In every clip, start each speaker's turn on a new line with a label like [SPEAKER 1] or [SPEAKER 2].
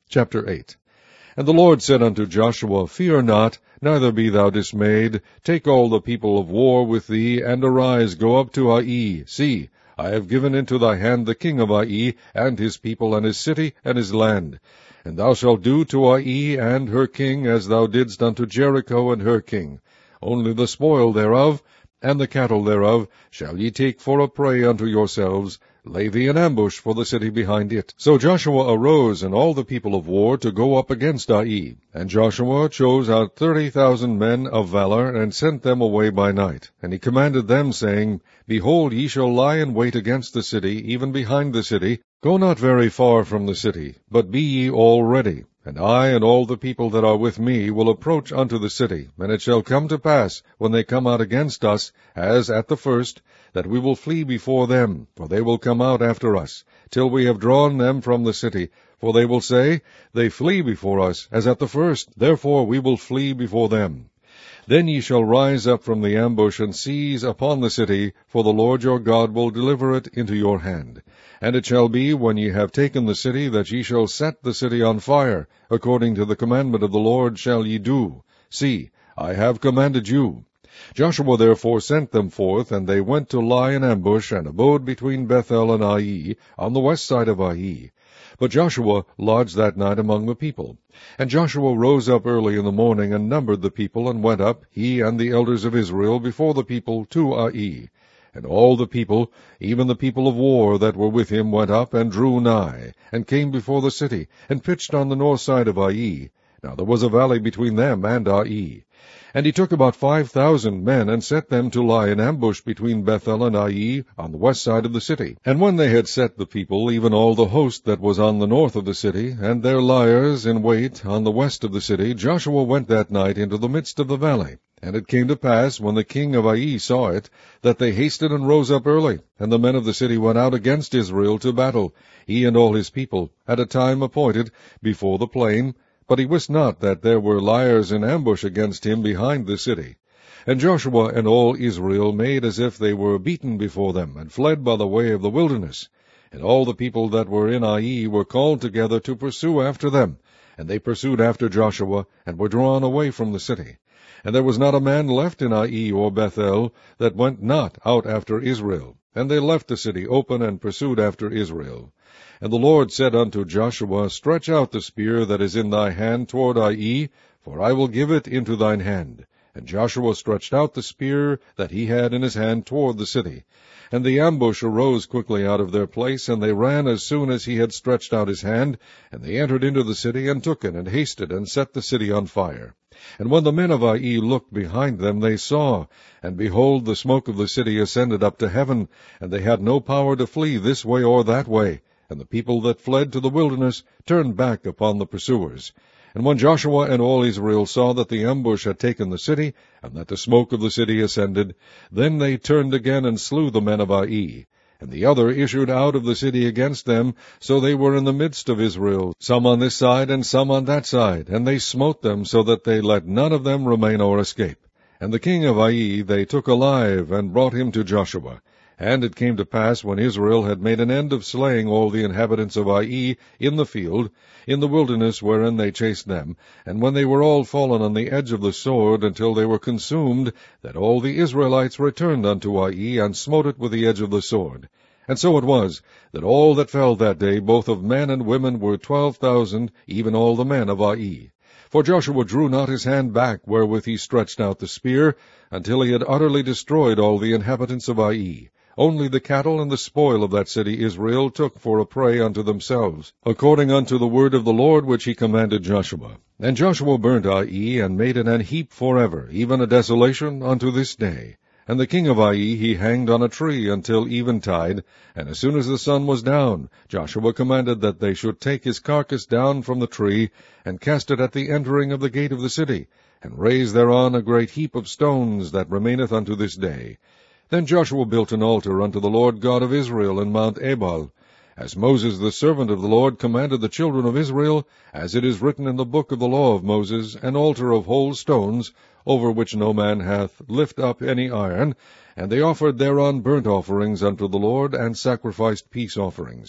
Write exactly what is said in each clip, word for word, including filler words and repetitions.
[SPEAKER 1] Chapter eight. And the Lord said unto Joshua, Fear not, neither be thou dismayed. Take all the people of war with thee, and arise, go up to Ai. See, I have given into thy hand the king of Ai, and his people, and his city, and his land. And thou shalt do to Ai and her king as thou didst unto Jericho and her king. Only the spoil thereof, and the cattle thereof, shall ye take for a prey unto yourselves. Lay thee an ambush for the city behind it. So Joshua arose, and all the people of war, to go up against Ai. And Joshua chose out thirty thousand men of valor, and sent them away by night. And he commanded them, saying, Behold, ye shall lie in wait against the city, even behind the city. Go not very far from the city, but be ye all ready. And I and all the people that are with me will approach unto the city. And it shall come to pass, when they come out against us, as at the first, that we will flee before them, for they will come out after us, till we have drawn them from the city. For they will say, They flee before us, as at the first, therefore we will flee before them. Then ye shall rise up from the ambush, and seize upon the city, for the Lord your God will deliver it into your hand. And it shall be, when ye have taken the city, that ye shall set the city on fire. According to the commandment of the Lord shall ye do. See, I have commanded you. Joshua therefore sent them forth, and they went to lie in ambush, and abode between Bethel and Ai, on the west side of Ai. But Joshua lodged that night among the people. And Joshua rose up early in the morning, and numbered the people, and went up, he and the elders of Israel, before the people to Ai. And all the people, even the people of war that were with him, went up, and drew nigh, and came before the city, and pitched on the north side of Ai. Now there was a valley between them and Ai. And he took about five thousand men, and set them to lie in ambush between Bethel and Ai, on the west side of the city. And when they had set the people, even all the host that was on the north of the city, and their liers in wait on the west of the city, Joshua went that night into the midst of the valley. And it came to pass, when the king of Ai saw it, that they hasted and rose up early, and the men of the city went out against Israel to battle, he and all his people, at a time appointed, before the plain. But he wist not that there were liers in ambush against him behind the city. And Joshua and all Israel made as if they were beaten before them, and fled by the way of the wilderness. And all the people that were in Ai were called together to pursue after them. And they pursued after Joshua, and were drawn away from the city. And there was not a man left in Ai or Bethel that went not out after Israel. And they left the city open, and pursued after Israel. And the Lord said unto Joshua, Stretch out the spear that is in thy hand toward Ai, for I will give it into thine hand. And Joshua stretched out the spear that he had in his hand toward the city. And the ambush arose quickly out of their place, and they ran as soon as he had stretched out his hand. And they entered into the city, and took it, and hasted, and set the city on fire. And when the men of Ai looked behind them, they saw, and behold, the smoke of the city ascended up to heaven, and they had no power to flee this way or that way. And the people that fled to the wilderness turned back upon the pursuers. And when Joshua and all Israel saw that the ambush had taken the city, and that the smoke of the city ascended, then they turned again and slew the men of Ai. And the other issued out of the city against them, so they were in the midst of Israel, some on this side and some on that side, and they smote them, so that they let none of them remain or escape. And the king of Ai they took alive, and brought him to Joshua. And it came to pass, when Israel had made an end of slaying all the inhabitants of Ai in the field, in the wilderness wherein they chased them, and when they were all fallen on the edge of the sword, until they were consumed, that all the Israelites returned unto Ai, and smote it with the edge of the sword. And so it was, that all that fell that day, both of men and women, were twelve thousand, even all the men of Ai. For Joshua drew not his hand back wherewith he stretched out the spear, until he had utterly destroyed all the inhabitants of Ai. Only the cattle and the spoil of that city Israel took for a prey unto themselves, according unto the word of the Lord which he commanded Joshua. And Joshua burnt Ai, and made it an heap forever, even a desolation unto this day. And the king of Ai he hanged on a tree until eventide, and as soon as the sun was down, Joshua commanded that they should take his carcass down from the tree, and cast it at the entering of the gate of the city, and raise thereon a great heap of stones that remaineth unto this day. Then Joshua built an altar unto the Lord God of Israel in Mount Ebal, as Moses the servant of the Lord commanded the children of Israel, as it is written in the book of the law of Moses, an altar of whole stones, over which no man hath lift up any iron. And they offered thereon burnt offerings unto the Lord, and sacrificed peace offerings.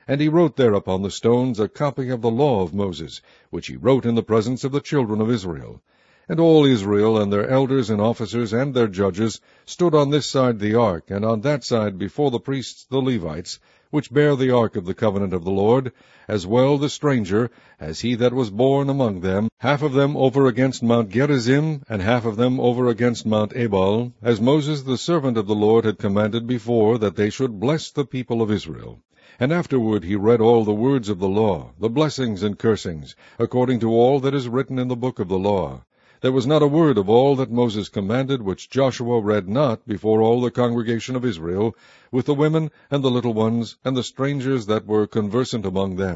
[SPEAKER 1] And he wrote there upon the stones a copy of the law of Moses, which he wrote in the presence of the children of Israel. And all Israel and their elders and officers and their judges stood on this side the ark, and on that side before the priests the Levites, which bear the ark of the covenant of the Lord, as well the stranger as he that was born among them, half of them over against Mount Gerizim, and half of them over against Mount Ebal, as Moses the servant of the Lord had commanded before, that they should bless the people of Israel. And afterward he read all the words of the law, the blessings and cursings, according to all that is written in the book of the law. There was not a word of all that Moses commanded which Joshua read not before all the congregation of Israel, with the women and the little ones and the strangers that were conversant among them.